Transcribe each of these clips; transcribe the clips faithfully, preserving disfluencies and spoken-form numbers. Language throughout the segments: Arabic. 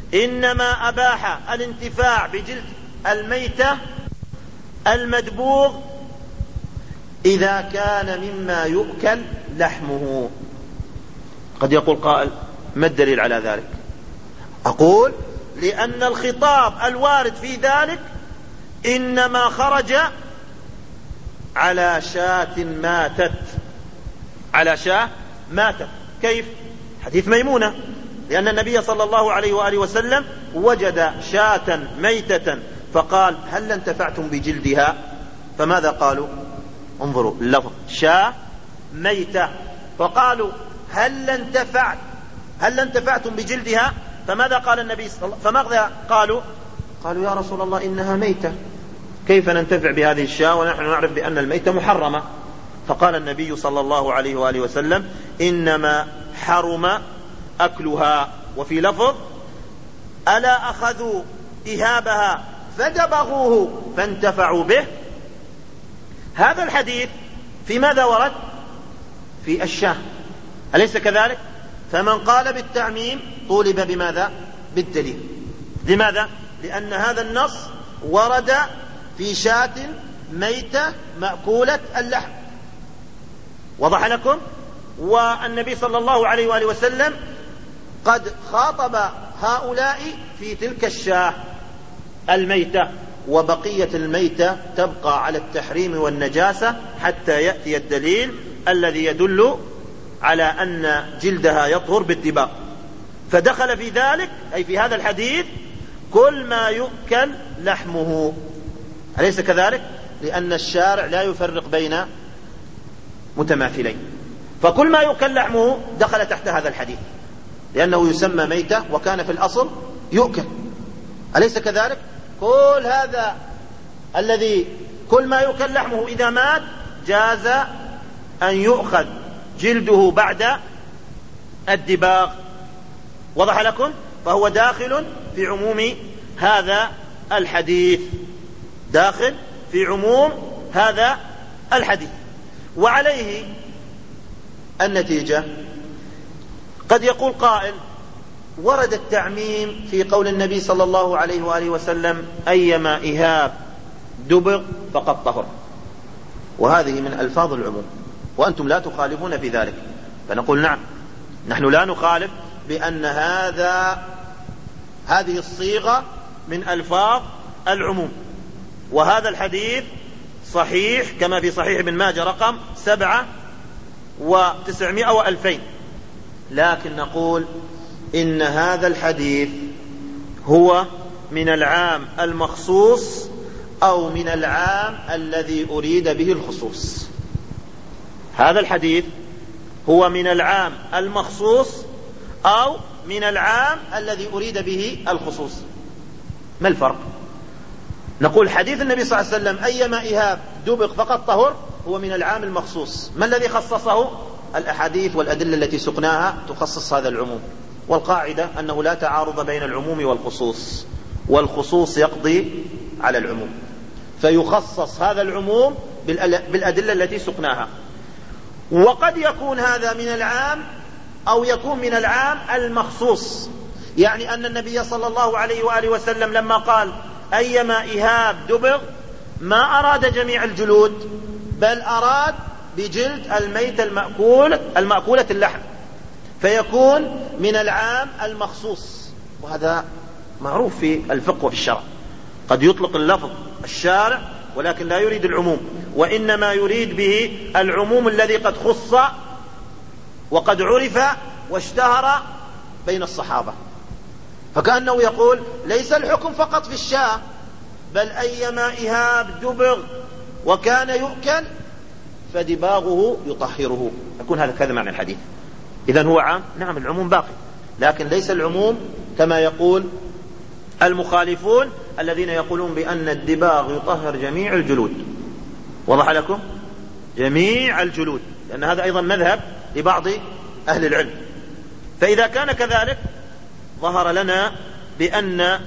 إنما أباح الانتفاع بجلد الميتة المدبوغ إذا كان مما يؤكل لحمه. قد يقول قائل: ما الدليل على ذلك؟ أقول: لأن الخطاب الوارد في ذلك إنما خرج على شاة ماتت، على شاة ماتت. كيف؟ حديث ميمونة، لأن النبي صلى الله عليه وآله وسلم وجد شاة ميتة فقال: هل انتفعتم بجلدها؟ فماذا قالوا؟ انظروا اللفظ: شاة ميتة، فقالوا: هل انتفعت هل انتفعتم بجلدها؟ فماذا قال النبي صلى الله فماذا قالوا؟ قالوا: يا رسول الله إنها ميتة، كيف ننتفع بهذه الشاة ونحن نعرف بأن الميتة محرمة؟ فقال النبي صلى الله عليه وآله وسلم: إنما حرم أكلها. وفي لفظ: ألا أخذوا إهابها فدبغوه فانتفعوا به. هذا الحديث في ماذا ورد؟ في الشاة، أليس كذلك؟ فمن قال بالتعميم طولب بماذا؟ بالدليل. لماذا؟ لأن هذا النص ورد في شاة ميتة مأكولة اللحم. وضح لكم؟ والنبي صلى الله عليه وآله وسلم قد خاطب هؤلاء في تلك الشاة الميتة، وبقية الميتة تبقى على التحريم والنجاسة حتى يأتي الدليل الذي يدل على أن جلدها يطهر بالدباغ. فدخل في ذلك، أي في هذا الحديث، كل ما يؤكل لحمه، أليس كذلك؟ لأن الشارع لا يفرق بين متماثلين، فكل ما يؤكل لحمه دخل تحت هذا الحديث، لأنه يسمى ميتة وكان في الأصل يؤكل، أليس كذلك؟ كل هذا الذي كل ما يؤكل لحمه إذا مات جاز أن يؤخذ جلده بعد الدباغ. وضح لكم؟ فهو داخل في عموم هذا الحديث، داخل في عموم هذا الحديث. وعليه النتيجة، قد يقول قائل: ورد التعميم في قول النبي صلى الله عليه وآله وسلم: أيما إهاب دبغ فقد طهر، وهذه من ألفاظ العموم، وأنتم لا تخالفون في ذلك. فنقول: نعم، نحن لا نخالف بأن هذا هذه الصيغة من ألفاظ العموم، وهذا الحديث صحيح كما في صحيح ابن ماجه رقم سبعة وتسعمائة وألفين. لكن نقول إن هذا الحديث هو من العام المخصوص أو من العام الذي أريد به الخصوص. هذا الحديث هو من العام المخصوص أو من العام الذي أريد به الخصوص. ما الفرق؟ نقول حديث النبي صلى الله عليه وسلم: أيما إهاب دبغ فقد طهر، هو من العام المخصوص. ما الذي خصصه؟ الأحاديث والأدلة التي سقناها تخصص هذا العموم. والقاعدة أنه لا تعارض بين العموم والخصوص، والخصوص يقضي على العموم، فيخصص هذا العموم بالأدلة التي سقناها. وقد يكون هذا من العام أو يكون من العام المخصوص، يعني أن النبي صلى الله عليه وآله وسلم لما قال: أيما إهاب دبغ، ما أراد جميع الجلود، بل أراد بجلد الميت المأكول المأكولة اللحم، فيكون من العام المخصوص. وهذا معروف في الفقه وفي الشرع، قد يطلق اللفظ الشارع ولكن لا يريد العموم، وإنما يريد به العموم الذي قد خص وقد عرف واشتهر بين الصحابة. فكأنه يقول: ليس الحكم فقط في الشاة، بل أيما إهاب دبغ وكان يؤكل فدباغه يطهره. يكون هذا كذا معنى الحديث. إذن هو عام؟ نعم، العموم باقي، لكن ليس العموم كما يقول المخالفون الذين يقولون بأن الدباغ يطهر جميع الجلود. وضح لكم؟ جميع الجلود، لأن هذا أيضا مذهب لبعض أهل العلم. فإذا كان كذلك ظهر لنا بأن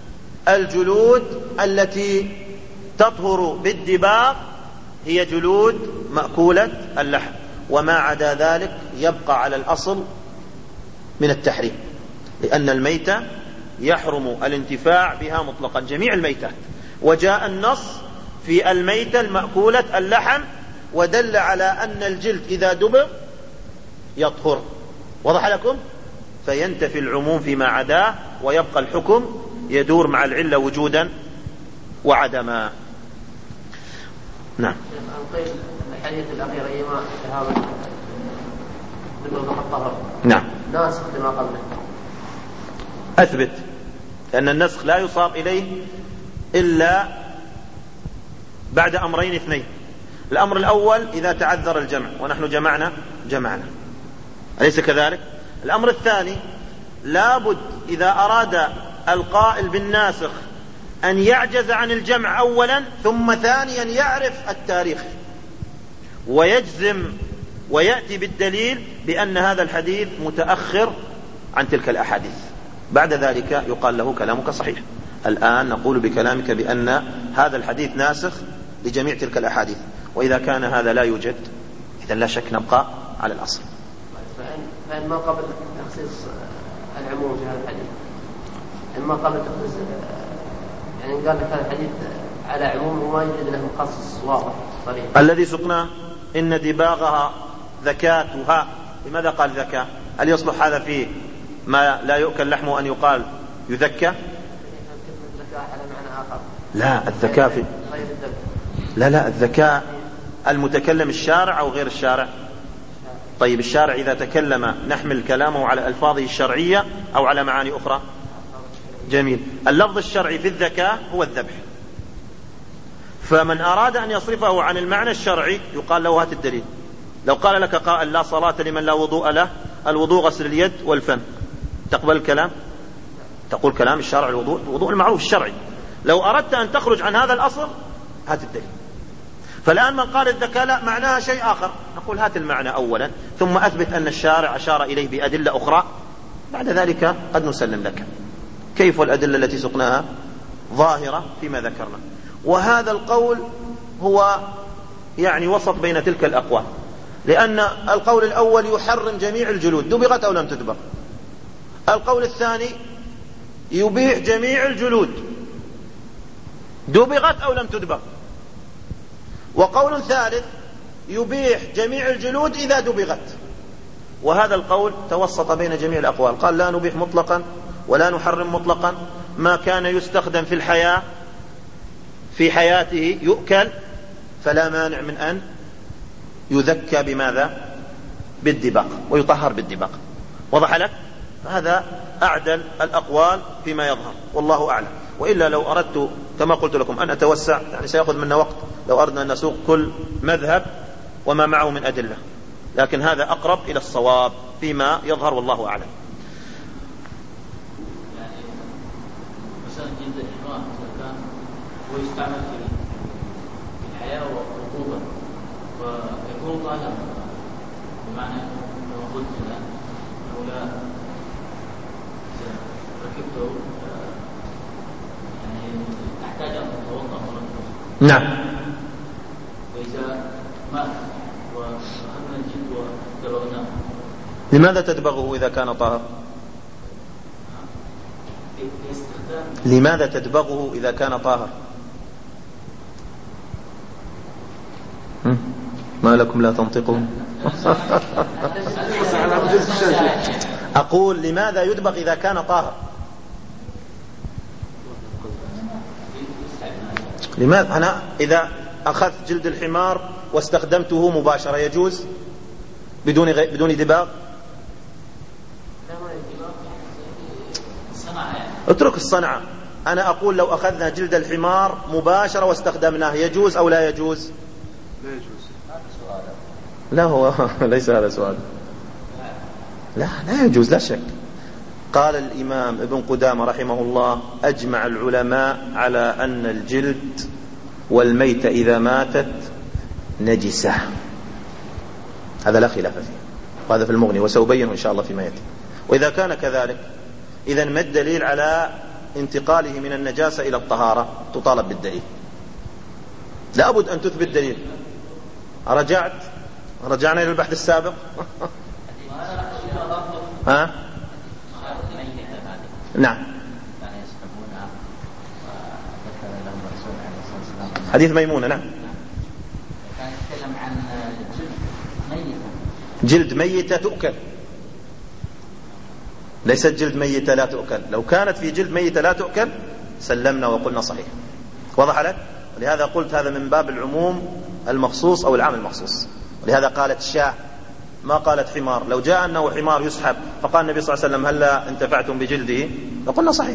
الجلود التي تطهر بالدباغ هي جلود مأكولة اللحم، وما عدا ذلك يبقى على الأصل من التحريم، لأن الميتة يحرم الانتفاع بها مطلقا، جميع الميتات. وجاء النص في الميتة المأكولة اللحم ودل على أن الجلد إذا دبغ يطهر. وضح لكم؟ فينتفي العموم فيما عداه ويبقى الحكم يدور مع العلة وجودا وعدما. نعم. الحديث الأخير أيما شهادة بالوضوء الطهر نعم ناسخ لما قبله. أثبت أن النسخ لا يصاب إليه إلا بعد أمرين اثنين. الأمر الأول إذا تعذر الجمع، ونحن جمعنا جمعنا أليس كذلك؟ الأمر الثاني لابد إذا أراد القائل بالناسخ أن يعجز عن الجمع أولا، ثم ثانيا يعرف التاريخ ويجزم ويأتي بالدليل بأن هذا الحديث متأخر عن تلك الأحاديث. بعد ذلك يقال له كلامك صحيح. الآن نقول بكلامك بأن هذا الحديث ناسخ لجميع تلك الأحاديث، وإذا كان هذا لا يوجد إذن لا شك نبقى على الأصل. فإن ما قبل تخصيص العموم في هذا الحديث، إن ما قبل تخصيص يعني قال لك هذا الحديث على عموم وما يوجد له مخصص واضح صريح. الذي سقناه إن دباغها ذكاتها، لماذا قال ذكاء؟ هل يصلح هذا في ما لا يؤكل لحمه أن يقال يذكى؟ لا، الذكاء في لا لا الذكاء المتكلم الشارع أو غير الشارع؟ طيب الشارع إذا تكلم نحمل كلامه على ألفاظه الشرعية أو على معاني أخرى؟ جميل. اللفظ الشرعي في الذكاء هو الذبح، فمن أراد أن يصرفه عن المعنى الشرعي يقال له هات الدليل. لو قال لك قائل لا صلاة لمن لا وضوء له، الوضوء غسل اليد والفم، تقبل الكلام؟ تقول كلام الشرع الوضوء الوضوء المعروف الشرعي. لو أردت أن تخرج عن هذا الأصل هات الدليل. فالآن من قال الذكاء لا معناها شيء آخر، نقول هات المعنى أولا ثم أثبت أن الشارع أشار إليه بأدلة أخرى، بعد ذلك قد نسلم لك. كيف الأدلة التي سقناها ظاهرة فيما ذكرنا. وهذا القول هو يعني وسط بين تلك الأقوال، لأن القول الأول يحرم جميع الجلود دبغت أو لم تدبغ، القول الثاني يبيح جميع الجلود دبغت أو لم تدبغ، وقول ثالث يبيح جميع الجلود إذا دبغت. وهذا القول توسط بين جميع الأقوال، قال لا نبيح مطلقا ولا نحرم مطلقا، ما كان يستخدم في الحياة في حياته يؤكل فلا مانع من أن يذكى بماذا؟ بالدباغ ويطهر بالدباغ. وضح لك؟ هذا أعدل الأقوال فيما يظهر والله أعلم. وإلا لو أردت كما قلت لكم أن أتوسع يعني سيأخذ منا وقت لو أردنا أن نسوق كل مذهب وما معه من أدلة، لكن هذا أقرب إلى الصواب فيما يظهر والله أعلم. يعني مثلا جلد الحمار كان ويستعمل في الحياة والرطوبة ويكون طاهرا، بمعنى لو قلت الآن لو لا ركبته يعني تحتاج أن تتوضأ مرة. نعم. وإذا مات وأخذنا الجلد ودبغناه، لماذا تدبغه إذا كان طاهر؟ لماذا تدبغه إذا كان طاهر؟ ما لكم لا تنطقون؟ أقول لماذا يدبغ إذا كان طاهر؟ لماذا أنا إذا أخذت جلد الحمار واستخدمته مباشرة يجوز بدون غ... بدون دباغ؟ اترك الصنعة. أنا أقول لو أخذنا جلد الحمار مباشرة واستخدمناه يجوز أو لا يجوز؟ لا يجوز. لا هو ليس هذا سؤال. لا لا يجوز لا شك. قال الإمام ابن قدامة رحمه الله أجمع العلماء على أن الجلد والميت إذا ماتت نجسة، هذا لا خلاف فيه، وهذا في المغني وسأبينه إن شاء الله فيما يأتي. وإذا كان كذلك إذن ما الدليل على انتقاله من النجاسة إلى الطهارة؟ تطالب بالدليل، لابد أن تثبت دليل. رجعت رجعنا إلى البحث السابق. ها؟ نعم. حديث ميمونة. نعم. كان يتكلم عن جلد ميتة. جلد ميتة تؤكل، ليست جلد ميتة لا تؤكل. لو كانت في جلد ميتة لا تؤكل سلمنا وقلنا صحيح. وضح لك؟ ولهذا قلت هذا من باب العموم المخصوص أو العام المخصوص. ولهذا قالت الشاة ما قالت حمار. لو جاء أنه حمار يسحب فقال النبي صلى الله عليه وسلم هلا انتفعتم بجلده لقلنا صحيح.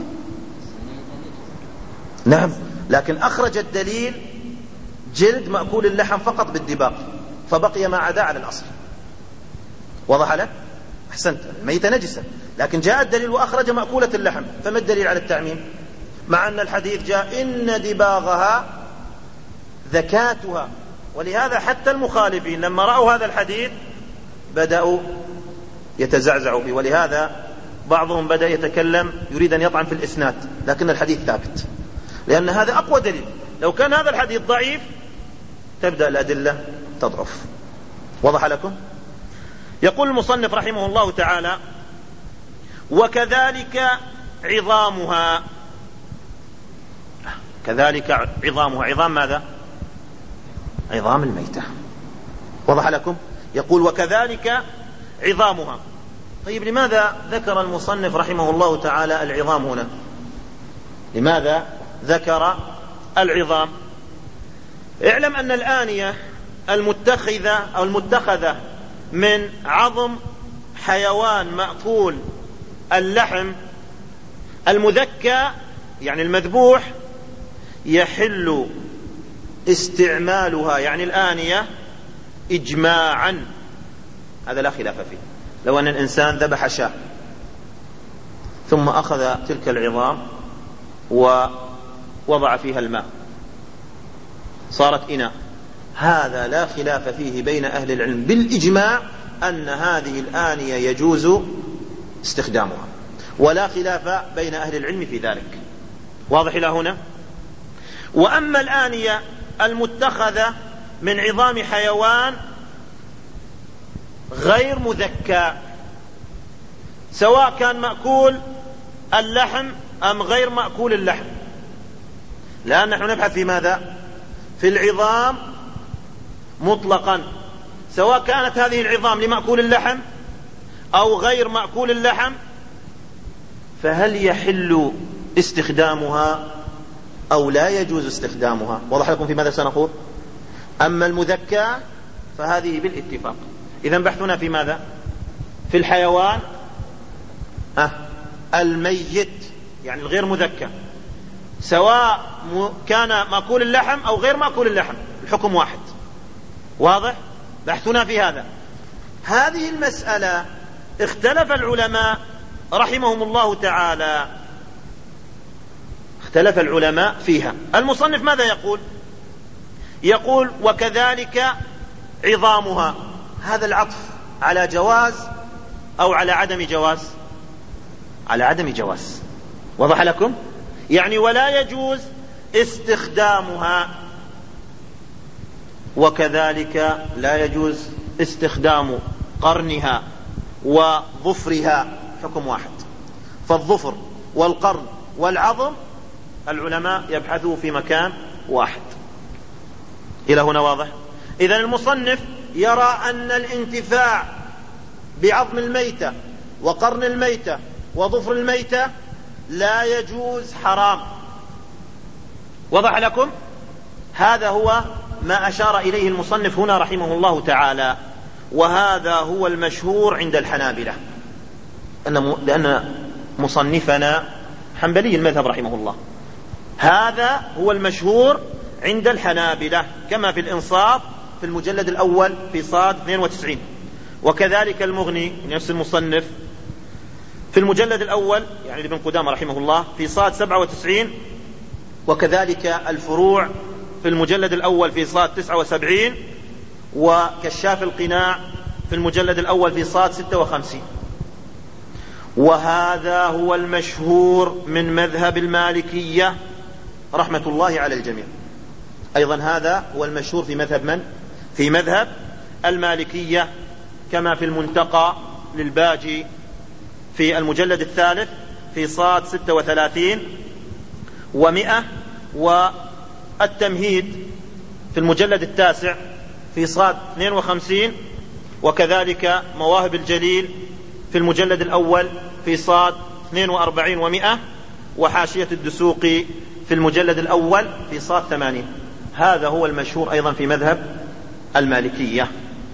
نعم، لكن أخرج الدليل جلد مأكول اللحم فقط بالدباغ، فبقي ما عدا على الأصل. وضح لك؟ أحسنت. الميتة نجسة، لكن جاء الدليل وأخرج مأكولة اللحم، فما الدليل على التعميم؟ مع أن الحديث جاء إن دباغها ذكاتها. ولهذا حتى المخالفين لما رأوا هذا الحديث بدأوا يتزعزعوا فيه. ولهذا بعضهم بدأ يتكلم يريد أن يطعن في الإسناد، لكن الحديث ثابت، لأن هذا أقوى دليل. لو كان هذا الحديث ضعيف تبدأ الأدلة تضعف. وضح لكم؟ يقول المصنف رحمه الله تعالى: وكذلك عظامها. كذلك عظامها، عظام ماذا؟ عظام الميتة. وضح لكم؟ يقول وكذلك عظامها. طيب لماذا ذكر المصنف رحمه الله تعالى العظام هنا؟ لماذا ذكر العظام؟ اعلم أن الآنية المتخذة أو المتخذة من عظم حيوان مأكول اللحم المذكى يعني المذبوح يحل استعمالها، يعني الآنية إجماعا، هذا لا خلاف فيه. لو أن الإنسان ذبح شاة ثم أخذ تلك العظام ووضع فيها الماء صارت إناء، هذا لا خلاف فيه بين أهل العلم بالإجماع أن هذه الآنية يجوز استخدامها، ولا خلاف بين أهل العلم في ذلك. واضح إلى هنا؟ وأما الآنية المتخذة من عظام حيوان غير مذكى، سواء كان مأكول اللحم أم غير مأكول اللحم، لأن نحن نبحث في ماذا؟ في العظام مطلقا، سواء كانت هذه العظام لمأكول اللحم أو غير مأكول اللحم، فهل يحل استخدامها أو لا يجوز استخدامها؟ وضح لكم في ماذا سنقول. أما المذكى فهذه بالاتفاق. إذن بحثنا في ماذا؟ في الحيوان أه الميت يعني الغير مذكى، سواء كان مأكول اللحم أو غير مأكول اللحم، الحكم واحد. واضح؟ بحثنا في هذا. هذه المسألة اختلف العلماء رحمهم الله تعالى، اختلف العلماء فيها. المصنف ماذا يقول؟ يقول وكذلك عظامها. هذا العطف على جواز أو على عدم جواز؟ على عدم جواز. وضح لكم؟ يعني ولا يجوز استخدامها، وكذلك لا يجوز استخدام قرنها وظفرها، حكم واحد. فالظفر والقرن والعظم العلماء يبحثوا في مكان واحد. إلى هنا واضح؟ إذن المصنف يرى أن الانتفاع بعظم الميتة وقرن الميتة وظفر الميتة لا يجوز، حرام. وضح لكم؟ هذا هو ما أشار إليه المصنف هنا رحمه الله تعالى، وهذا هو المشهور عند الحنابلة، لأن مصنفنا حنبلي المذهب رحمه الله. هذا هو المشهور عند الحنابلة، كما في الإنصاف في المجلد الأول في صاد اثنين وتسعين، وكذلك المغني نفس المصنف في المجلد الأول يعني لابن قدامة رحمه الله في صاد سبعة وتسعين، وكذلك الفروع في المجلد الأول في صاد تسعة وسبعين، وكشاف القناع في المجلد الأول في صاد ستة وخمسين. وهذا هو المشهور من مذهب المالكية رحمة الله على الجميع. أيضا هذا هو المشهور في مذهب من؟ في مذهب المالكية، كما في المنتقى للباجي في المجلد الثالث في صاد ستة وثلاثين ومئة التمهيد في المجلد التاسع في صاد اثنين وخمسين، وكذلك مواهب الجليل في المجلد الأول في صاد اثنين وأربعين ومئة، وحاشية الدسوقي في المجلد الأول في صاد ثمانين. هذا هو المشهور أيضا في مذهب المالكية،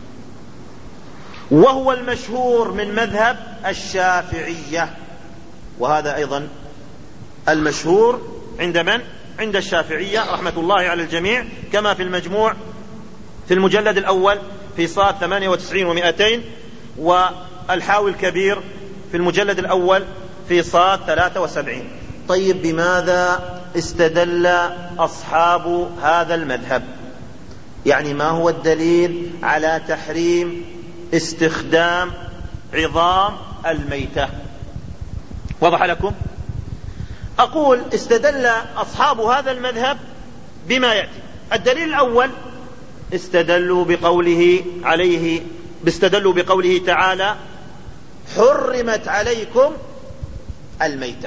وهو المشهور من مذهب الشافعية، وهذا أيضا المشهور عند من؟ عند الشافعية رحمة الله على الجميع، كما في المجموع في المجلد الأول في صاد ثمانية وتسعين ومئتين، والحاوي الكبير في المجلد الأول في صاد ثلاثة وسبعين. طيب، بماذا استدل أصحاب هذا المذهب؟ يعني ما هو الدليل على تحريم استخدام عظام الميتة؟ وضح لكم؟ أقول استدل أصحاب هذا المذهب بما يأتي. الدليل الأول استدلوا بقوله عليه استدلوا بقوله تعالى: حرمت عليكم الميتة.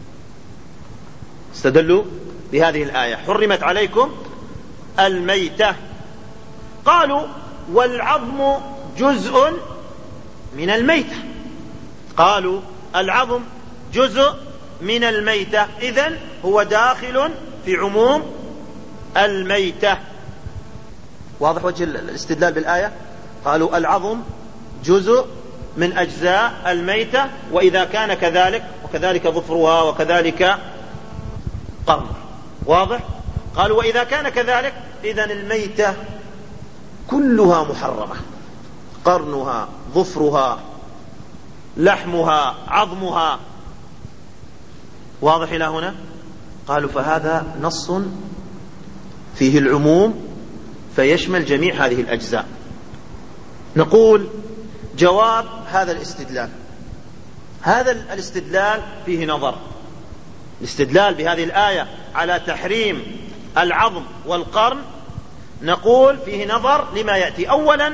استدلوا بهذه الآية: حرمت عليكم الميتة. قالوا: والعظم جزء من الميتة. قالوا: العظم جزء من الميتة، إذن هو داخل في عموم الميتة. واضح وجه الاستدلال بالآية؟ قالوا: العظم جزء من أجزاء الميتة، وإذا كان كذلك وكذلك ظفرها وكذلك قرن. واضح؟ قالوا: وإذا كان كذلك إذن الميتة كلها محرمة، قرنها، ظفرها، لحمها، عظمها. واضح إلى هنا؟ قالوا: فهذا نص فيه العموم فيشمل جميع هذه الأجزاء. نقول: جواب هذا الاستدلال، هذا الاستدلال فيه نظر. الاستدلال بهذه الآية على تحريم العظم والقرن نقول فيه نظر لما يأتي. أولا،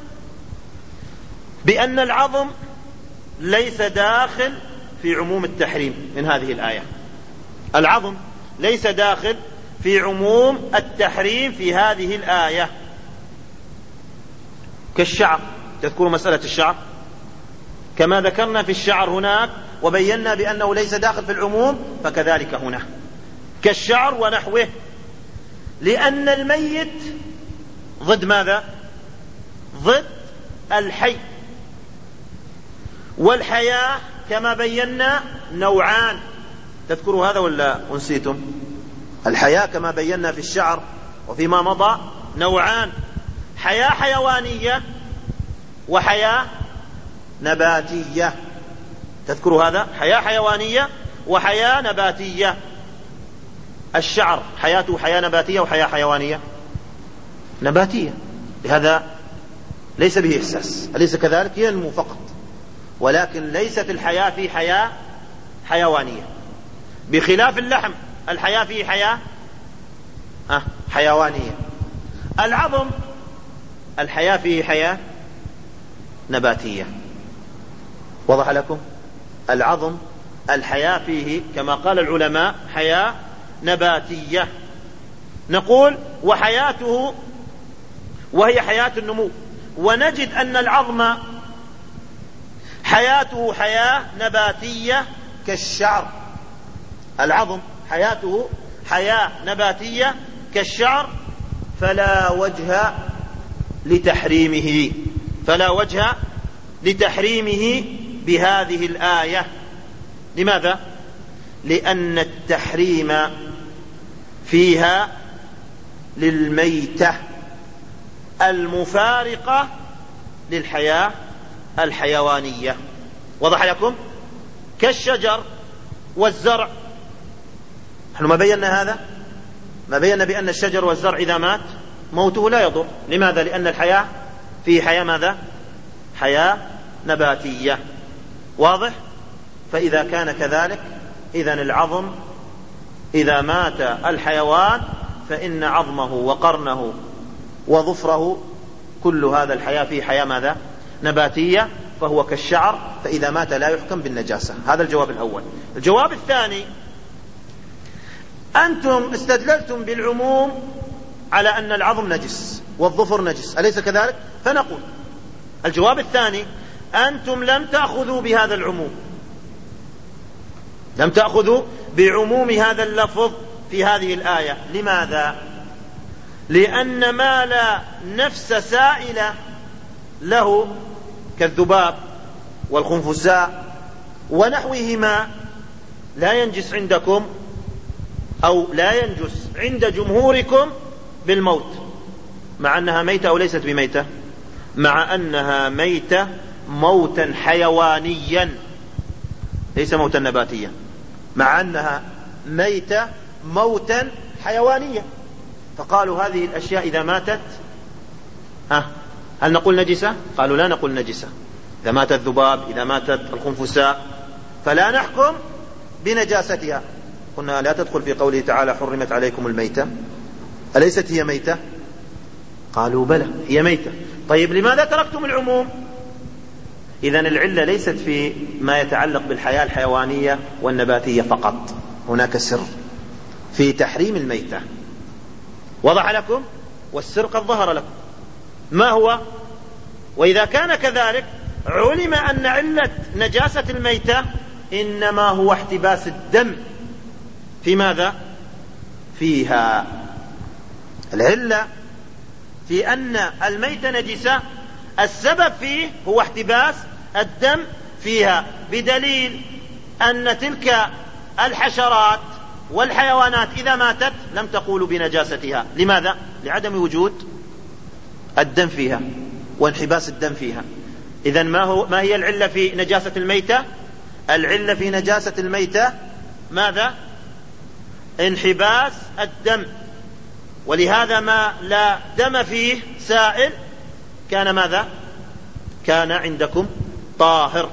بأن العظم ليس داخل في عموم التحريم من هذه الآية. العظم ليس داخل في عموم التحريم في هذه الآية، كالشعر. تذكروا مسألة الشعر كما ذكرنا في الشعر هناك وبينا بأنه ليس داخل في العموم، فكذلك هنا كالشعر ونحوه، لأن الميت ضد ماذا؟ ضد الحي، والحياة كما بينا نوعان. تذكروا هذا ولا أنسيتم؟ الحياة كما بينا في الشعر وفيما مضى نوعان: حياة حيوانية وحياة نباتية. تذكروا هذا؟ حياة حيوانية وحياة نباتية. الشعر حياته حياة نباتية وحياة حيوانية نباتية، لهذا ليس به إحساس، أليس كذلك؟ ينمو فقط، ولكن ليست الحياة في حياة حيوانية، بخلاف اللحم الحياة فيه حياة أه حيوانية. العظم الحياة فيه حياة نباتية. وضح لكم؟ العظم الحياة فيه كما قال العلماء حياة نباتية. نقول: وحياته وهي حياة النمو، ونجد أن العظم حياته حياة نباتية كالشعر. العظم حياته حياة نباتية كالشعر، فلا وجه لتحريمه فلا وجه لتحريمه بهذه الآية. لماذا؟ لأن التحريم فيها للميتة المفارقة للحياة الحيوانية. وضح لكم؟ كالشجر والزرع. نحن ما بينا هذا؟ ما بينا بأن الشجر والزرع إذا مات موته لا يضر. لماذا؟ لأن الحياة فيه حياة ماذا؟ حياة نباتية. واضح؟ فإذا كان كذلك إذن العظم إذا مات الحيوان فإن عظمه وقرنه وظفره كل هذا الحياة فيه حياة ماذا؟ نباتية، فهو كالشعر، فإذا مات لا يحكم بالنجاسة. هذا الجواب الأول. الجواب الثاني: أنتم استدللتم بالعموم على أن العظم نجس والظفر نجس، أليس كذلك؟ فنقول الجواب الثاني: أنتم لم تأخذوا بهذا العموم، لم تأخذوا بعموم هذا اللفظ في هذه الآية. لماذا؟ لأن ما لا نفس سائلة له كالذباب والخنفساء ونحوهما لا ينجس عندكم أو لا ينجس عند جمهوركم بالموت، مع أنها ميتة أو ليست بميتة، مع أنها ميتة موتا حيوانيا ليس موتا نباتيا، مع أنها ميتة موتا حيوانيا. فقالوا هذه الأشياء إذا ماتت ها هل نقول نجسة؟ قالوا لا نقول نجسة. إذا مات الذباب، إذا ماتت الخنفساء، فلا نحكم بنجاستها. قلنا لا تدخل في قوله تعالى: حرمت عليكم الميتة، أليست هي ميتة؟ قالوا بلى هي ميتة. طيب لماذا تركتم العموم؟ إذن العلة ليست في ما يتعلق بالحياة الحيوانية والنباتية فقط، هناك سر في تحريم الميتة. وضح لكم؟ والسر قد ظهر لكم. ما هو؟ وإذا كان كذلك علم أن علة نجاسة الميتة إنما هو احتباس الدم في ماذا؟ فيها. العلة في أن الميتة نجسة السبب فيه هو احتباس الدم فيها، بدليل أن تلك الحشرات والحيوانات إذا ماتت لم تقولوا بنجاستها. لماذا؟ لعدم وجود الدم فيها وانحباس الدم فيها. إذن ما هو ما هي العلة في نجاسة الميتة؟ العلة في نجاسة الميتة ماذا؟ انحباس الدم. ولهذا ما لا دم فيه سائل كان ماذا؟ كان عندكم طاهر.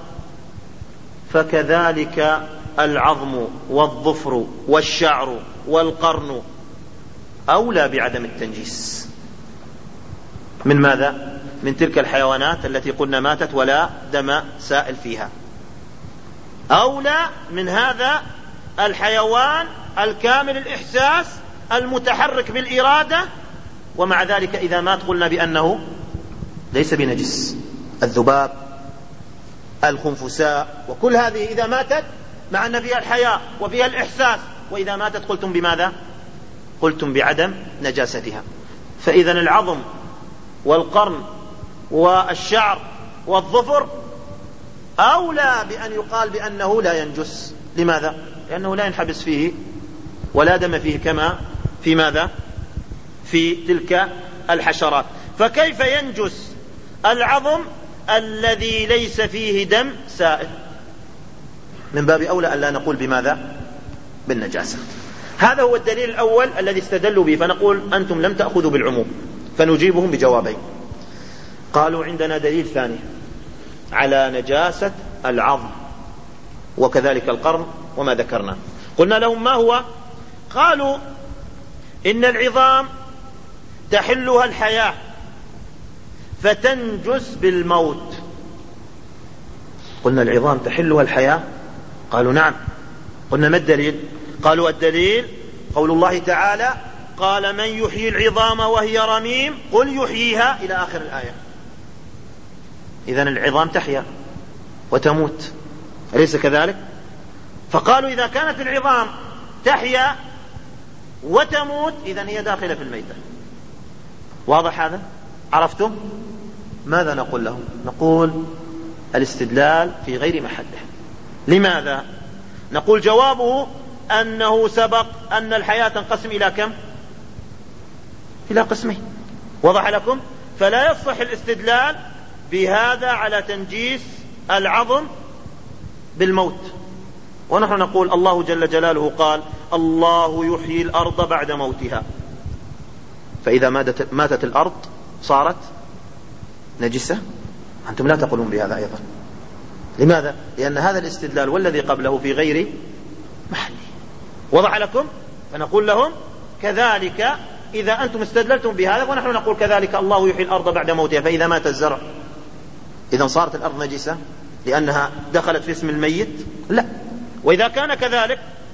فكذلك العظم والظفر والشعر والقرن أولى بعدم التنجيس من ماذا؟ من تلك الحيوانات التي قلنا ماتت ولا دم سائل فيها، أولى من هذا الحيوان الكامل الإحساس المتحرك بالإرادة، ومع ذلك إذا مات قلنا بأنه ليس بنجس. الذباب، الخنفساء، وكل هذه إذا ماتت مع أن فيها الحياة وفيها الإحساس، وإذا ماتت قلتم بماذا؟ قلتم بعدم نجاستها. فإذا العظم والقرن والشعر والظفر أولى بأن يقال بأنه لا ينجس. لماذا؟ لأنه لا ينحبس فيه ولا دم فيه كما في ماذا؟ في تلك الحشرات. فكيف ينجس العظم الذي ليس فيه دم سائل؟ من باب أولى أن لا نقول بماذا؟ بالنجاسة. هذا هو الدليل الأول الذي استدلوا به. فنقول أنتم لم تأخذوا بالعموم، فنجيبهم بجوابين. قالوا عندنا دليل ثاني على نجاسة العظم وكذلك القرن وما ذكرنا. قلنا لهم ما هو؟ قالوا إن العظام تحلها الحياة فتنجس بالموت. قلنا العظام تحلها الحياة؟ قالوا نعم. قلنا ما الدليل؟ قالوا الدليل قول الله تعالى: قال من يحيي العظام وهي رميم قل يحييها إلى آخر الآية. إذن العظام تحيا وتموت، أليس كذلك؟ فقالوا إذا كانت العظام تحيا وتموت إذن هي داخلة في الميتة. واضح هذا؟ عرفتم؟ ماذا نقول لهم؟ نقول الاستدلال في غير محله. لماذا؟ نقول جوابه أنه سبق أن الحياة تنقسم إلى كم؟ إلى قسمين. وضح لكم؟ فلا يصح الاستدلال بهذا على تنجيس العظم بالموت. ونحن نقول الله جل جلاله قال: الله يحيي الأرض بعد موتها. فإذا ماتت, ماتت الأرض صارت نجسة. أنتم لا تقولون بهذا أيضا. لماذا؟ لأن هذا الاستدلال والذي قبله في غير محله. وضح لكم؟ فنقول لهم كذلك إذا أنتم استدللتم بهذا، ونحن نقول كذلك الله يحيي الأرض بعد موتها. فإذا مات الزرع إذا صارت الأرض نجسة لأنها دخلت في اسم الميت؟ لا. وإذا كان كذلك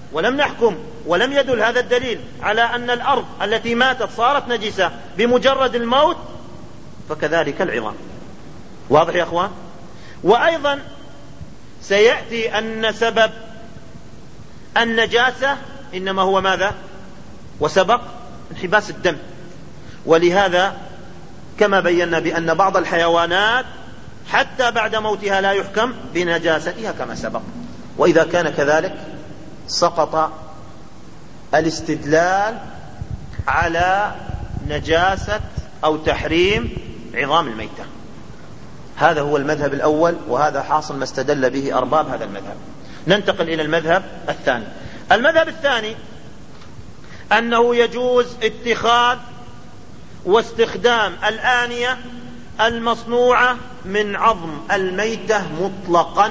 ولم نحكم ولم يدل هذا الدليل على أن الأرض التي ماتت صارت نجسة بمجرد الموت، فكذلك العظام. واضح يا أخوان؟ وأيضا سيأتي أن سبب النجاسة إنما هو ماذا؟ وسبق انحباس الدم. ولهذا كما بينا بأن بعض الحيوانات حتى بعد موتها لا يحكم بنجاستها كما سبق. وإذا كان كذلك سقط الاستدلال على نجاسة أو تحريم عظام الميتة. هذا هو المذهب الأول، وهذا حاصل ما استدل به أرباب هذا المذهب. ننتقل إلى المذهب الثاني. المذهب الثاني أنه يجوز اتخاذ واستخدام الآنية المصنوعة من عظم الميتة مطلقا،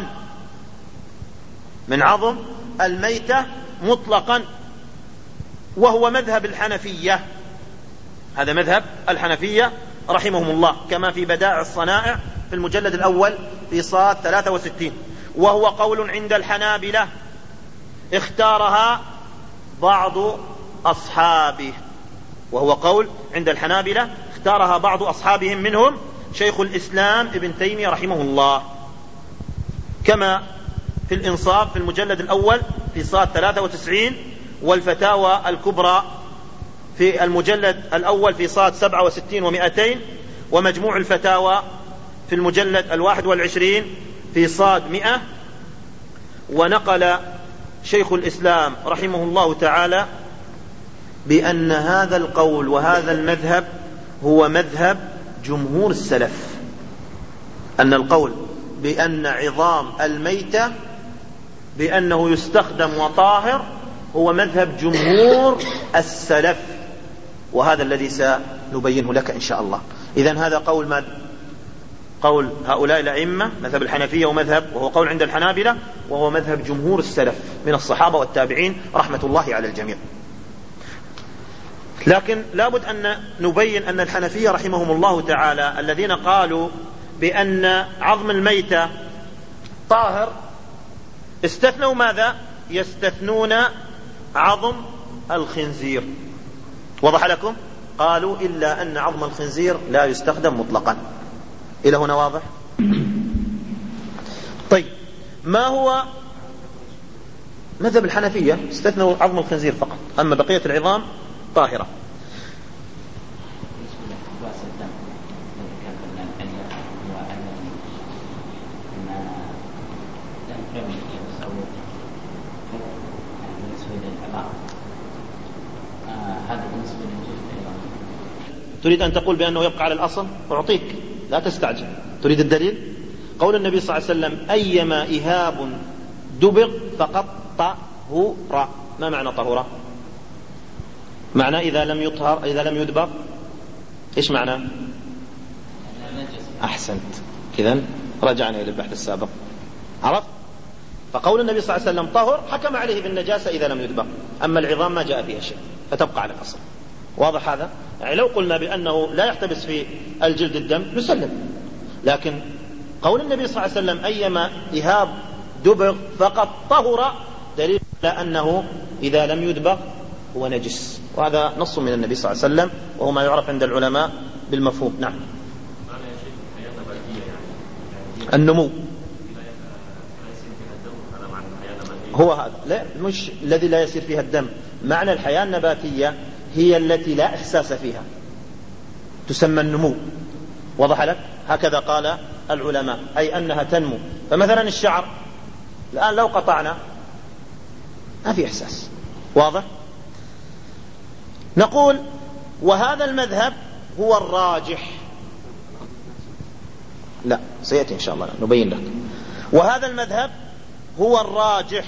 من عظم الميتة مطلقا، وهو مذهب الحنفية. هذا مذهب الحنفية رحمهم الله، كما في بدائع الصنائع في المجلد الأول في صاد ثلاثة وستين. وهو قول عند الحنابلة اختارها بعض أصحابه، وهو قول عند الحنابلة اختارها بعض أصحابهم منهم شيخ الإسلام ابن تيمية رحمه الله، كما في الإنصاف في المجلد الأول في صاد ثلاثة وتسعين، والفتاوى الكبرى في المجلد الأول في صاد سبعة وستين ومئتين، ومجموع الفتاوى في المجلد الواحد والعشرين في صاد مئة. ونقل شيخ الإسلام رحمه الله تعالى بأن هذا القول وهذا المذهب هو مذهب جمهور السلف، أن القول بأن عظام الميتة بأنه يستخدم وطاهر هو مذهب جمهور السلف، وهذا الذي سنبينه لك إن شاء الله. إذن هذا قول ما قول هؤلاء الأئمة، مذهب الحنفية ومذهب، وهو قول عند الحنابلة، وهو مذهب جمهور السلف من الصحابة والتابعين رحمة الله على الجميع. لكن لابد أن نبين أن الحنفية رحمهم الله تعالى الذين قالوا بأن عظم الميتة طاهر استثنوا ماذا؟ يستثنون عظم الخنزير. وضح لكم؟ قالوا إلا أن عظم الخنزير لا يستخدم مطلقا. إلى هنا واضح؟ طيب، ما هو مذهب الحنفية؟ استثنوا عظم الخنزير فقط، أما بقية العظام طاهرة. تريد أن تقول بأنه يبقى على الأصل؟ أعطيك، لا تستعجل. تريد الدليل؟ قول النبي صلى الله عليه وسلم أيما إهاب دبغ فقد طهر. ما معنى طهر؟ معنى إذا لم يطهر، إذا لم يدبغ، إيش معنى؟ أحسنت، كذا رجعنا إلى البحث السابق. عرفت؟ فقول النبي صلى الله عليه وسلم طهر حكم عليه بالنجاسة إذا لم يدبغ، أما العظام ما جاء فيها شيء فتبقى على الأصل. واضح هذا؟ يعني لو قلنا بأنه لا يحتبس في الجلد الدم نسلم، لكن قول النبي صلى الله عليه وسلم أيما إهاب دبغ فقد طهر دليل على أنه إذا لم يدبغ هو نجس، وهذا نص من النبي صلى الله عليه وسلم، وهو ما يعرف عند العلماء بالمفهوم. نعم. النمو هو هذا، لا مش الذي لا يسير فيها الدم. معنى الحياة النباتية هي التي لا إحساس فيها، تسمى النمو. وضح لك؟ هكذا قال العلماء، أي أنها تنمو. فمثلا الشعر الآن لو قطعنا ما في إحساس. واضح؟ نقول وهذا المذهب هو الراجح. لا، سيأتي إن شاء الله نبين لك. وهذا المذهب هو الراجح،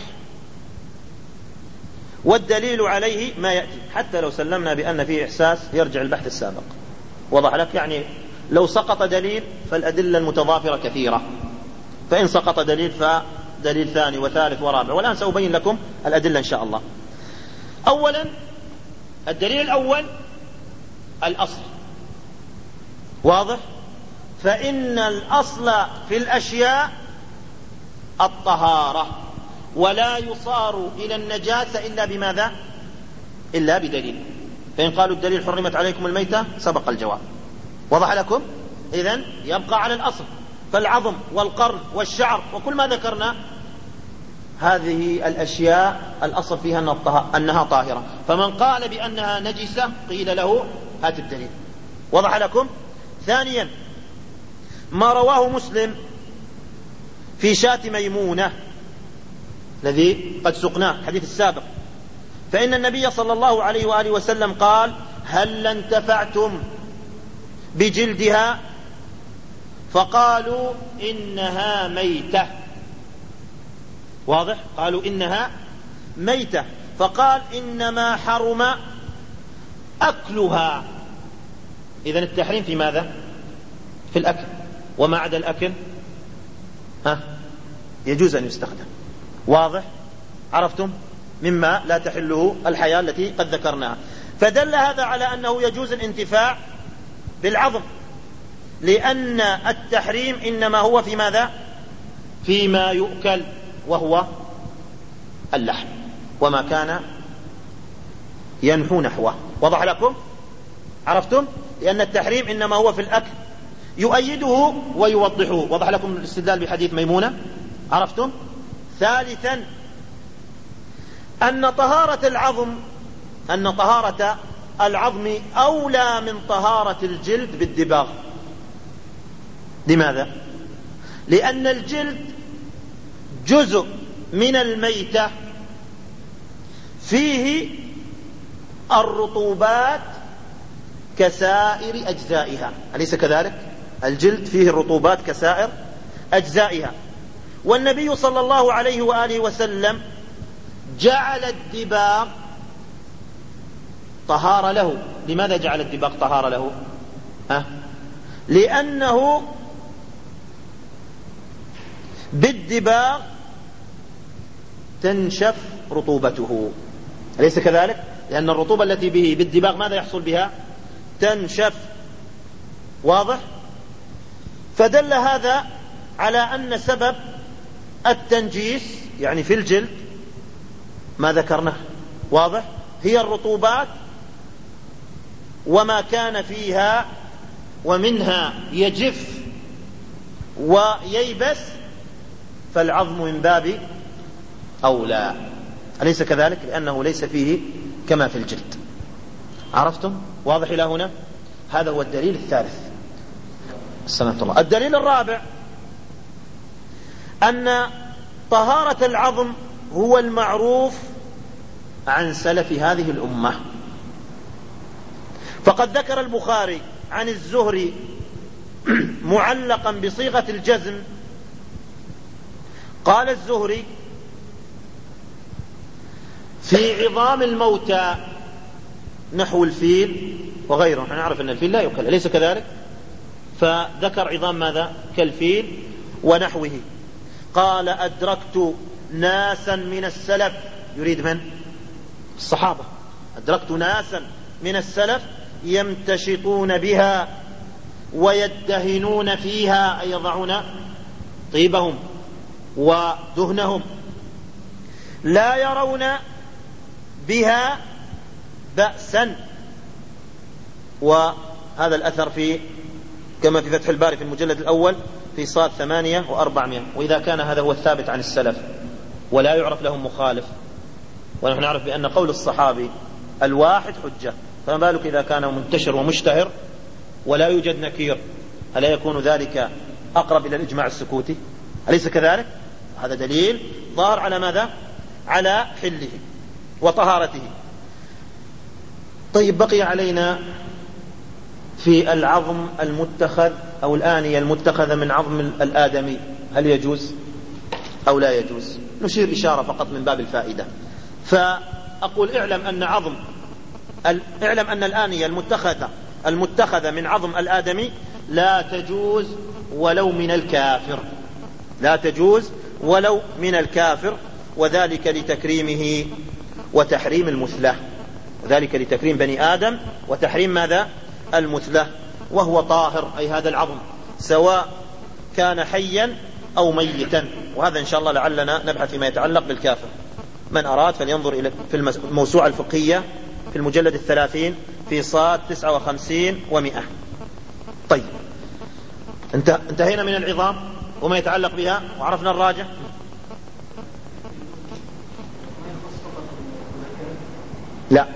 والدليل عليه ما يأتي. حتى لو سلمنا بأن فيه إحساس يرجع البحث السابق. وضح لك؟ يعني لو سقط دليل فالأدلة المتضافرة كثيرة، فإن سقط دليل فدليل ثاني وثالث ورابع. والآن سأبين لكم الأدلة إن شاء الله. أولا الدليل الأول الأصل. واضح؟ فإن الأصل في الأشياء الطهارة، ولا يصار إلى النجاسة إلا بماذا؟ إلا بدليل. فإن قالوا الدليل حرمت عليكم الميتة سبق الجواب. وضح لكم؟ إذن يبقى على الأصل. فالعظم والقرن والشعر وكل ما ذكرنا هذه الأشياء الأصل فيها أنها طاهرة. فمن قال بأنها نجسة قيل له هات الدليل. وضح لكم؟ ثانيا ما رواه مسلم في شاة ميمونة الذي قد سقناه الحديث السابق، فإن النبي صلى الله عليه وآله وسلم قال هل انتفعتم بجلدها؟ فقالوا إنها ميتة. واضح؟ قالوا إنها ميتة. فقال إنما حرم أكلها. إذن التحريم في ماذا؟ في الأكل. وما عدا الأكل ها يجوز أن يستخدم. واضح؟ عرفتم؟ مما لا تحله الحياة التي قد ذكرناها. فدل هذا على أنه يجوز الانتفاع بالعظم، لأن التحريم إنما هو في ماذا؟ فيما يؤكل وهو اللحم وما كان ينحو نحوه. وضح لكم؟ عرفتم؟ لأن التحريم إنما هو في الأكل يؤيده ويوضحه. وضح لكم الاستدلال بحديث ميمونة. عرفتم؟ ثالثا أن طهارة العظم أن طهارة العظم أولى من طهارة الجلد بالدباغ. لماذا؟ لأن الجلد جزء من الميتة فيه الرطوبات كسائر أجزائها، أليس كذلك؟ الجلد فيه الرطوبات كسائر أجزائها. والنبي صلى الله عليه وآله وسلم جعل الدباغ طهارة له. لماذا جعل الدباغ طهارة له؟ أه؟ لأنه بالدباغ تنشف رطوبته، أليس كذلك؟ لأن الرطوبة التي به بالدباغ ماذا يحصل بها؟ تنشف. واضح؟ فدل هذا على أن سبب التنجيس يعني في الجلد ما ذكرناه. واضح؟ هي الرطوبات وما كان فيها ومنها يجف وييبس، فالعظم من باب أولى، أليس كذلك؟ لأنه ليس فيه كما في الجلد. عرفتم؟ واضح إلى هنا؟ هذا هو الدليل الثالث. السلام الله. الدليل الرابع أن طهارة العظم هو المعروف عن سلف هذه الأمة. فقد ذكر البخاري عن الزهري معلقا بصيغة الجزم، قال الزهري في عظام الموتى نحو الفيل وغيره. نحن نعرف أن الفيل لا يؤكل، أليس كذلك؟ فذكر عظام ماذا؟ كالفيل ونحوه. قال أدركت ناسا من السلف، يريد من؟ الصحابة. أدركت ناسا من السلف يمتشطون بها ويدهنون فيها، أي يضعون طيبهم ودهنهم، لا يرون بها بأسا. وهذا الأثر في كما في فتح الباري في المجلد الأول في صاد ثمانية وأربعمائة. وإذا كان هذا هو الثابت عن السلف ولا يعرف لهم مخالف، ونحن نعرف بأن قول الصحابي الواحد حجة، فما بالك إذا كان منتشر ومشتهر ولا يوجد نكير؟ ألا يكون ذلك أقرب إلى الإجماع السكوتي؟ أليس كذلك؟ هذا دليل ظاهر على ماذا؟ على حله وطهارته. طيب، بقي علينا في العظم المتخذ أو الآنية المتخذة من عظم الآدمي، هل يجوز أو لا يجوز؟ نشير إشارة فقط من باب الفائدة. فأقول اعلم أن عظم اعلم أن الآنية المتخذة المتخذة من عظم الآدمي لا تجوز ولو من الكافر، لا تجوز ولو من الكافر، وذلك لتكريمه وتحريم المثلة، وذلك لتكريم بني آدم وتحريم ماذا؟ المثلة. وهو طاهر، أي هذا العظم، سواء كان حيا أو ميتا. وهذا إن شاء الله لعلنا نبحث فيما يتعلق بالكافر. من أراد فلينظر إلى في الموسوعة الفقهية في المجلد الثلاثين في صاد تسعة وخمسين ومئة. طيب، انتهينا من العظام وما يتعلق بها وعرفنا الراجح. لا،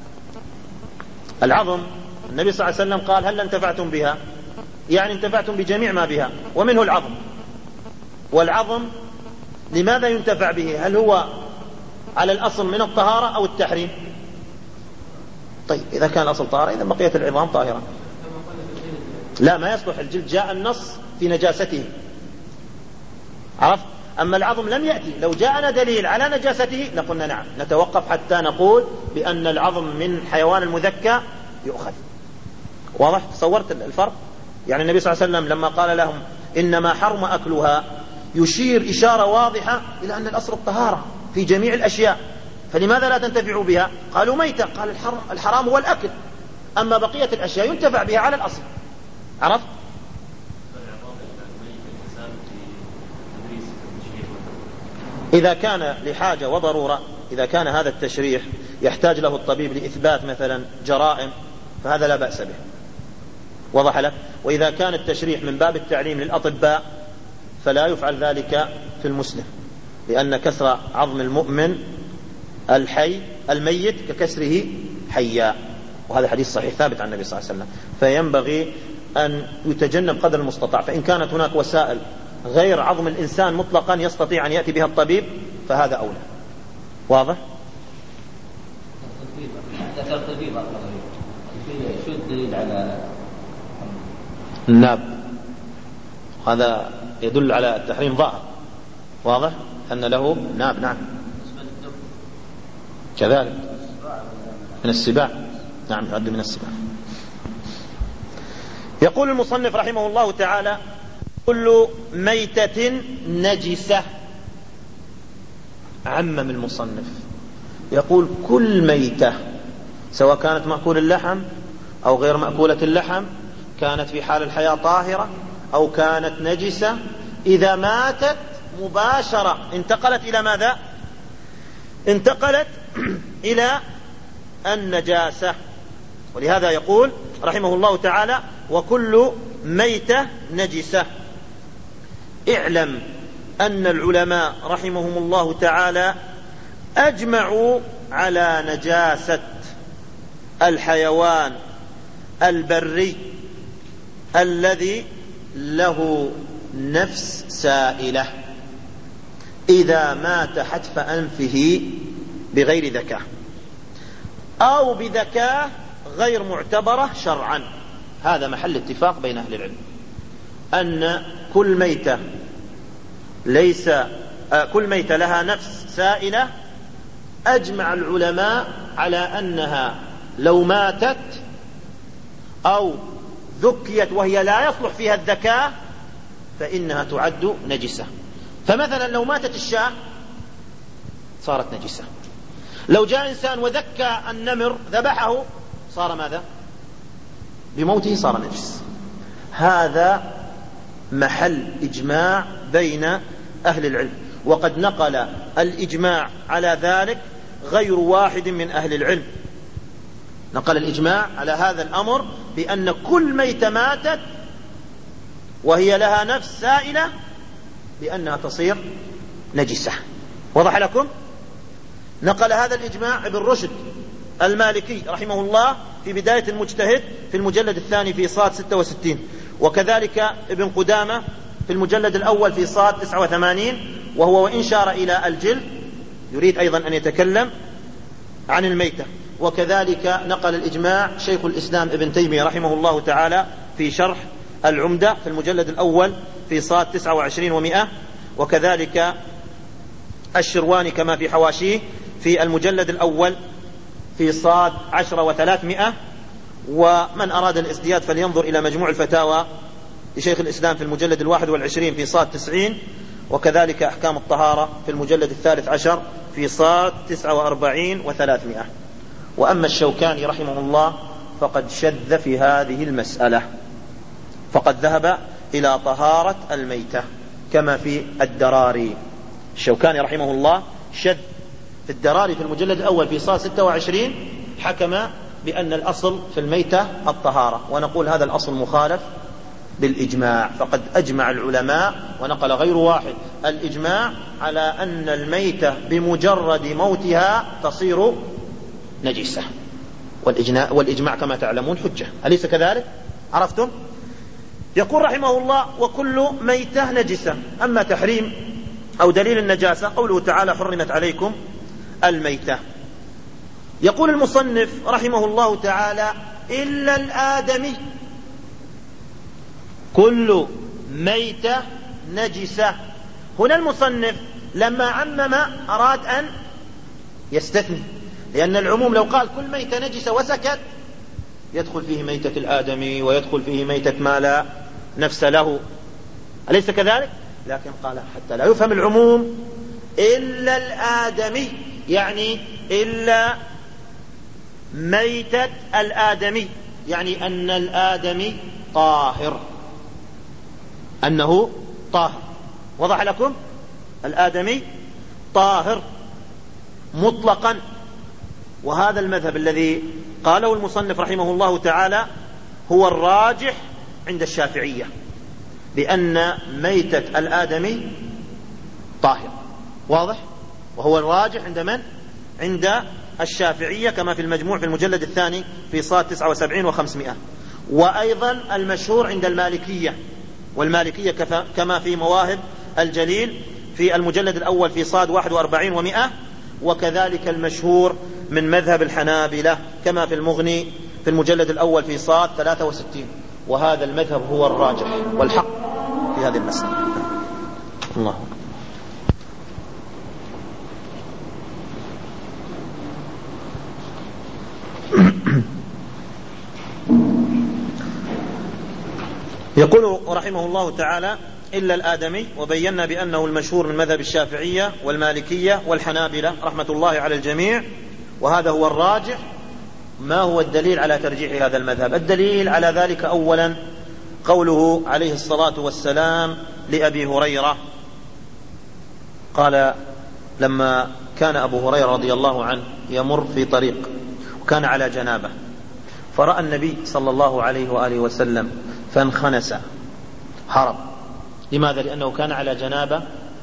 العظم النبي صلى الله عليه وسلم قال هل انتفعتم بها، يعني انتفعتم بجميع ما بها ومنه العظم. والعظم لماذا ينتفع به؟ هل هو على الأصل من الطهارة أو التحريم؟ طيب، إذا كان الأصل طهارة إذا بقية العظام طاهرة. لا، ما يصلح الجلد، جاء النص في نجاسته، عرفت؟ أما العظم لم يأتي. لو جاءنا دليل على نجاسته لقلنا نعم، نتوقف حتى نقول بأن العظم من حيوان المذكى يؤخذ. واضح؟ تصورت الفرق؟ يعني النبي صلى الله عليه وسلم لما قال لهم إنما حرم أكلها يشير إشارة واضحة إلى أن الأصل الطهارة في جميع الأشياء، فلماذا لا تنتفعوا بها؟ قالوا ميتة. قال الحرام هو الأكل، أما بقية الأشياء ينتفع بها على الأصل. عرفت؟ إذا كان لحاجة وضرورة، إذا كان هذا التشريح يحتاج له الطبيب لإثبات مثلا جرائم فهذا لا بأس به. وضح لك؟ وإذا كان التشريح من باب التعليم للأطباء فلا يفعل ذلك في المسلم، لأن كسر عظم المؤمن الحي الميت ككسره حيا، وهذا حديث صحيح ثابت عن النبي صلى الله عليه وسلم. فينبغي أن يتجنب قدر المستطاع. فإن كانت هناك وسائل غير عظم الإنسان مطلقا يستطيع أن يأتي بها الطبيب فهذا أولى. واضح؟ ذكر الطبيب شو الدليل على الناب؟ هذا يدل على التحريم ظاهر. واضح أن له ناب. نعم، كذلك من السباع. نعم، يعد من السباع. يقول المصنف رحمه الله تعالى كل ميتة نجسة. عمم المصنف، يقول كل ميتة، سواء كانت مأكول اللحم أو غير مأكولة اللحم، كانت في حال الحياة طاهرة أو كانت نجسة، إذا ماتت مباشرة انتقلت إلى ماذا؟ انتقلت إلى النجاسة. ولهذا يقول رحمه الله تعالى وكل ميتة نجسة. اعلم أن العلماء رحمهم الله تعالى أجمعوا على نجاسة الحيوان البري الذي له نفس سائلة إذا مات حتف أنفه بغير ذكاء أو بذكاء غير معتبرة شرعا. هذا محل اتفاق بين أهل العلم أن كل ميتة ليس كل ميتة لها نفس سائلة. أجمع العلماء على أنها لو ماتت أو ذكيت وهي لا يصلح فيها الذكاء فإنها تعد نجسة. فمثلا لو ماتت الشاة صارت نجسة. لو جاء إنسان وذكى النمر ذبحه صار ماذا؟ بموته صار نجس. هذا محل إجماع بين أهل العلم، وقد نقل الإجماع على ذلك غير واحد من أهل العلم. نقل الإجماع على هذا الأمر بأن كل ميتة ماتت وهي لها نفس سائلة بأنها تصير نجسة. وضح لكم؟ نقل هذا الإجماع ابن رشد المالكي رحمه الله في بداية المجتهد في المجلد الثاني في صاد ستة وستين، وكذلك ابن قدامة في المجلد الأول في صاد تسعة وثمانين، وهو وإن شار إلى الجلد يريد أيضا أن يتكلم عن الميتة. وكذلك نقل الإجماع شيخ الإسلام ابن تيمية رحمه الله تعالى في شرح العمدة في المجلد الأول في صاد تسعة وعشرين ومئة، وكذلك الشرواني كما في حواشيه في المجلد الأول في صاد عشرة وثلاثمائة. ومن أراد الازدياد فلينظر إلى مجموع الفتاوى لشيخ الإسلام في المجلد الواحد والعشرين في صاد تسعين، وكذلك أحكام الطهارة في المجلد الثالث عشر في صاد تسعة وأربعين وثلاثمائة. وأما الشوكاني رحمه الله فقد شذ في هذه المسألة، فقد ذهب إلى طهارة الميتة كما في الدراري. الشوكاني رحمه الله شذ في الدراري في المجلد الأول في صاد ستة وعشرين حكم بأن الأصل في الميتة الطهارة، ونقول هذا الأصل مخالف بالإجماع، فقد أجمع العلماء ونقل غير واحد الإجماع على أن الميتة بمجرد موتها تصير نجسة، والإجماع كما تعلمون حجة، أليس كذلك؟ عرفتم؟ يقول رحمه الله: وكل ميتة نجسة. أما تحريم أو دليل النجاسة قوله تعالى: حرمت عليكم الميتة. يقول المصنف رحمه الله تعالى: إلا الآدمي، كل ميتة نجسة. هنا المصنف لما عمم أراد أن يستثني، لأن العموم لو قال كل ميتة نجسة وسكت يدخل فيه ميتة الآدمي ويدخل فيه ميتة ما لا نفس له، أليس كذلك؟ لكن قال حتى لا يفهم العموم إلا الآدمي، يعني إلا ميتة الآدمي، يعني أن الآدمي طاهر، أنه طاهر. وضح لكم؟ الآدمي طاهر مطلقا. وهذا المذهب الذي قاله المصنف رحمه الله تعالى هو الراجح عند الشافعية، بأن ميتة الآدمي طاهر. واضح؟ وهو الراجح عند من؟ عند الشافعية، كما في المجموع في المجلد الثاني في صاد تسعة وسبعين وخمسمائة. وأيضا المشهور عند المالكية، والمالكية كما في مواهب الجليل في المجلد الأول في صاد واحد وأربعين ومائة. وكذلك المشهور من مذهب الحنابلة كما في المغني في المجلد الأول في صاد ثلاثة وستين. وهذا المذهب هو الراجح والحق في هذه المسألة. الله أكبر. يقول رحمه الله تعالى: إلا الآدمي. وبينا بأنه المشهور من مذهب الشافعية والمالكية والحنابلة رحمة الله على الجميع، وهذا هو الراجح. ما هو الدليل على ترجيح هذا المذهب؟ الدليل على ذلك أولا قوله عليه الصلاة والسلام لأبي هريرة، قال لما كان أبو هريرة رضي الله عنه يمر في طريق وكان على جنابه، فرأى النبي صلى الله عليه وآله وسلم فانخنس، هرب. لماذا؟ لأنه كان على جنابه،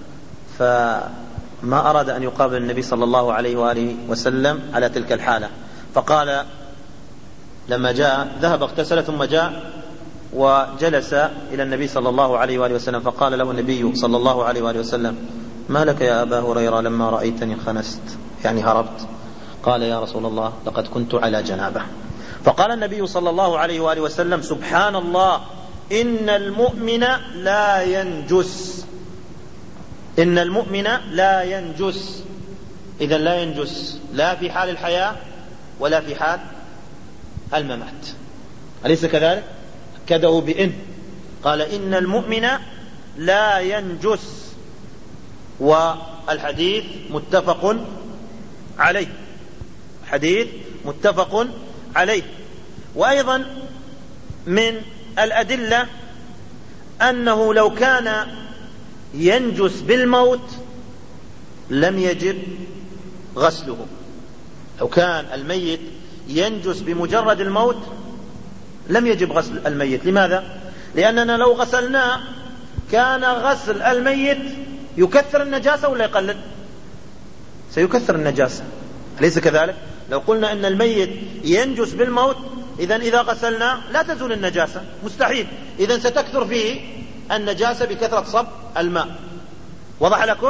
فما أراد أن يقابل النبي صلى الله عليه وآله وسلم على تلك الحالة. فقال لما جاء ذهب اغتسل ثم جاء وجلس إلى النبي صلى الله عليه وآله وسلم، فقال له النبي صلى الله عليه وآله وسلم: ما لك يا أبا هريرة لما رأيتني خنست، يعني هربت؟ قال: يا رسول الله لقد كنت على جنابه. فقال النبي صلى الله عليه وآله وسلم: سبحان الله، إن المؤمن لا ينجس، إن المؤمن لا ينجس. إذن لا ينجس لا في حال الحياة ولا في حال الممات، أليس كذلك؟ أكده بإن، قال: إن المؤمن لا ينجس. والحديث متفق عليه، حديث متفق عليه. وأيضا من الأدلة أنه لو كان ينجس بالموت لم يجب غسله. لو كان الميت ينجس بمجرد الموت لم يجب غسل الميت. لماذا؟ لأننا لو غسلناه كان غسل الميت يكثر النجاسة ولا يقلل؟ سيكثر النجاسة، أليس كذلك؟ لو قلنا أن الميت ينجس بالموت، إذن إذا غسلنا لا تزول النجاسة، مستحيل. إذن ستكثر فيه النجاسة بكثرة صب الماء. وضح لكم؟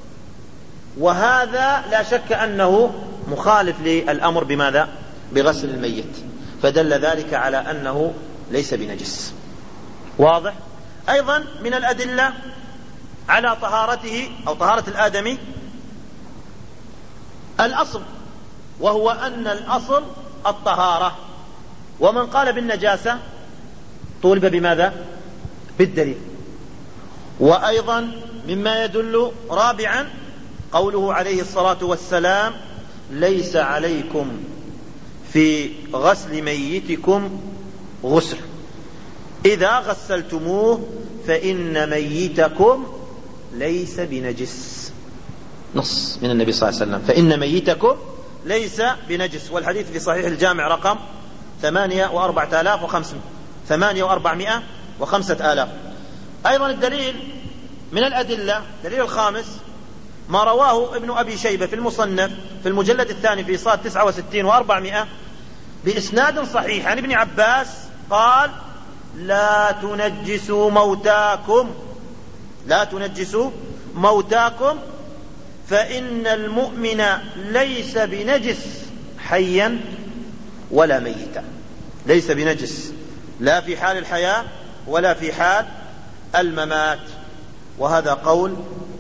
وهذا لا شك أنه مخالف للأمر بماذا؟ بغسل الميت، فدل ذلك على أنه ليس بنجس. واضح؟ أيضا من الأدلة على طهارته أو طهارة الآدمي الأصل، وهو أن الأصل الطهارة. ومن قال بالنجاسة طولب بماذا؟ بالدليل. وأيضا مما يدل رابعا قوله عليه الصلاة والسلام: ليس عليكم في غسل ميتكم غسل، إذا غسلتموه فإن ميتكم ليس بنجس، نص من النبي صلى الله عليه وسلم: فإن ميتكم ليس بنجس. والحديث في صحيح الجامع رقم ثمانية وأربعة آلاف وخمسمائة ثمانية وأربعمائة وخمسة آلاف. أيضا الدليل من الأدلة، دليل الخامس ما رواه ابن أبي شيبة في المصنف في المجلد الثاني في صاد تسعة وستين وأربعمائة بإسناد صحيح عن ابن عباس قال: لا تنجسوا موتاكم لا تنجسوا موتاكم فإن المؤمن ليس بنجس حيا ولا ميتا. ليس بنجس لا في حال الحياة ولا في حال الممات. وهذا قول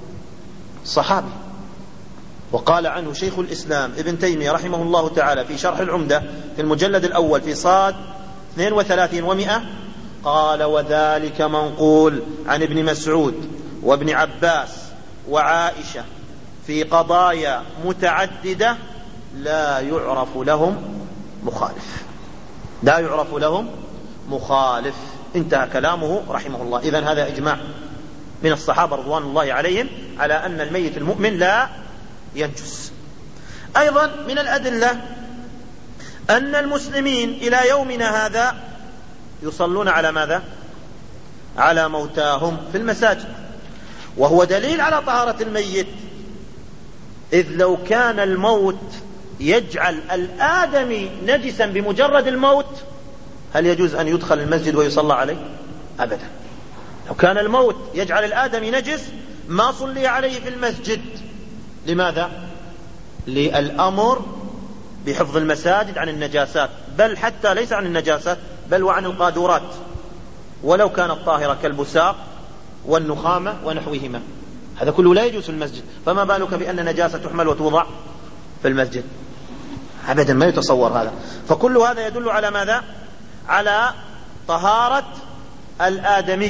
صحابي، وقال عنه شيخ الإسلام ابن تيمية رحمه الله تعالى في شرح العمدة في المجلد الأول في صاد اثنين وثلاثين ومئة قال: وذلك منقول عن ابن مسعود وابن عباس وعائشة في قضايا متعددة لا يعرف لهم مخالف لا يعرف لهم مخالف انتهى كلامه رحمه الله. إذن هذا إجماع من الصحابة رضوان الله عليهم على أن الميت المؤمن لا ينجس. أيضا من الأدلة أن المسلمين إلى يومنا هذا يصلون على ماذا؟ على موتاهم في المساجد، وهو دليل على طهارة الميت، إذ لو كان الموت يجعل الآدمي نجسا بمجرد الموت هل يجوز أن يدخل المسجد ويصلى عليه؟ أبدا. لو كان الموت يجعل الآدمي نجس ما صلي عليه في المسجد. لماذا؟ للأمر بحفظ المساجد عن النجاسات، بل حتى ليس عن النجاسات بل وعن القاذورات ولو كانت طاهرة كالبساق والنخامة ونحوهما، هذا كله لا يجوز في المسجد، فما بالك بأن نجاسة تحمل وتوضع في المسجد؟ أبدا ما يتصور هذا. فكل هذا يدل على ماذا؟ على طهارة الآدمي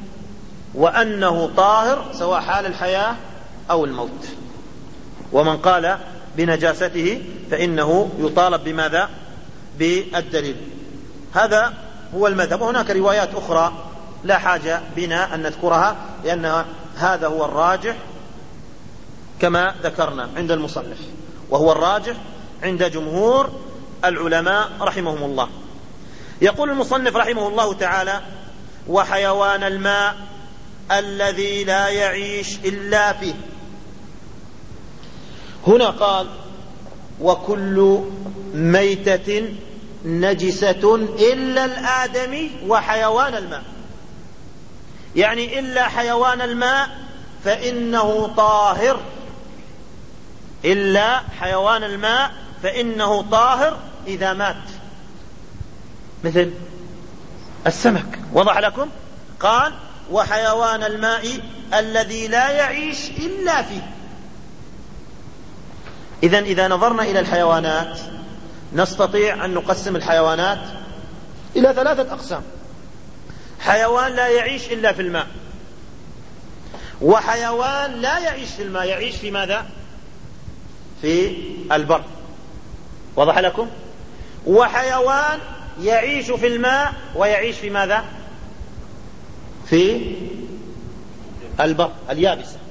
وأنه طاهر سواء حال الحياة أو الموت. ومن قال بنجاسته فإنه يطالب بماذا؟ بالدليل. هذا هو المذهب. وهناك روايات أخرى لا حاجة بنا أن نذكرها لأن هذا هو الراجح كما ذكرنا عند المصنف، وهو الراجح عند جمهور العلماء رحمهم الله. يقول المصنف رحمه الله تعالى: وحيوان الماء الذي لا يعيش إلا فيه. هنا قال: وكل ميتة نجسة إلا الآدمي وحيوان الماء، يعني إلا حيوان الماء فإنه طاهر، إلا حيوان الماء فإنه طاهر إذا مات، مثل السمك. وضح لكم؟ قال: وحيوان الماء الذي لا يعيش إلا فيه. إذن إذا نظرنا إلى الحيوانات نستطيع أن نقسم الحيوانات إلى ثلاثة أقسام: حيوان لا يعيش إلا في الماء، وحيوان لا يعيش في الماء، يعيش في ماذا؟ في البر. وضح لكم؟ وحيوان يعيش في الماء ويعيش في ماذا؟ في البر اليابسة.